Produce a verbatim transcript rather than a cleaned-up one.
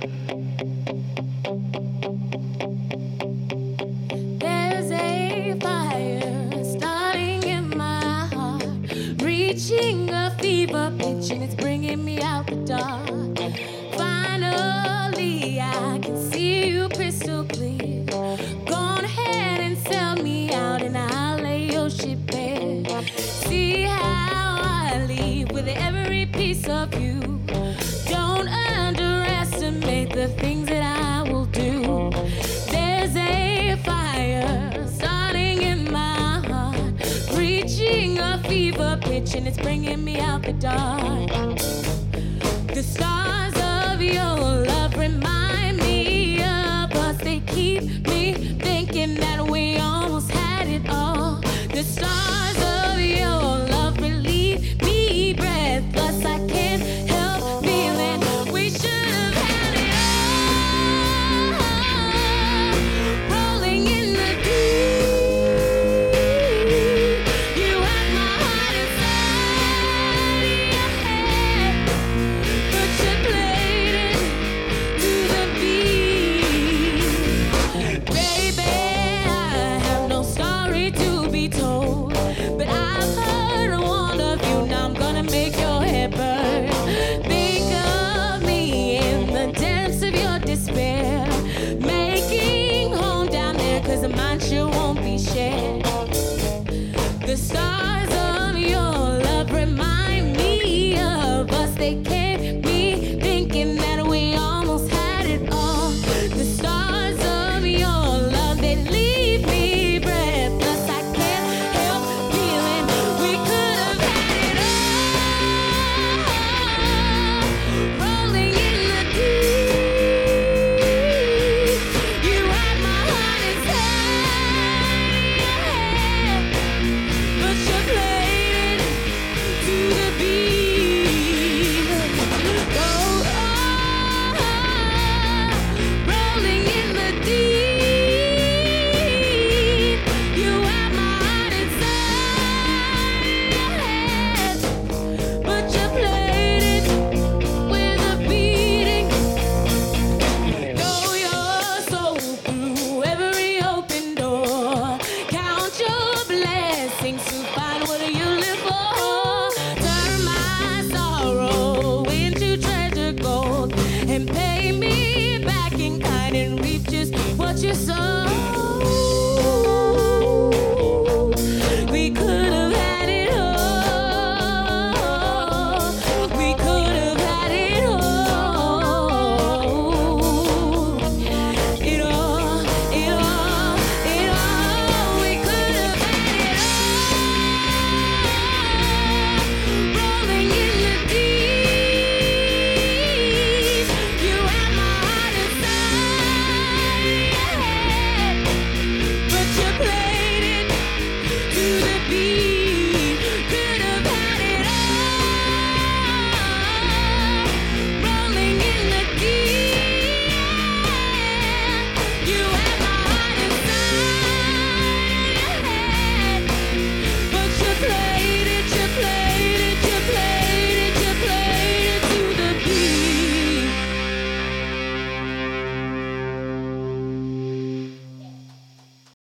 There's a fire starting in my heart, reaching a fever pitch, and it's bringing me out the dark. Finally, I can see you crystal clear. Go on ahead and sell me out, and I'll lay your ship bare. See how I leave with every piece of you. Don't underestimate the things that I will do. There's a fire starting in my heart, reaching a fever pitch, and it's bringing me out the dark.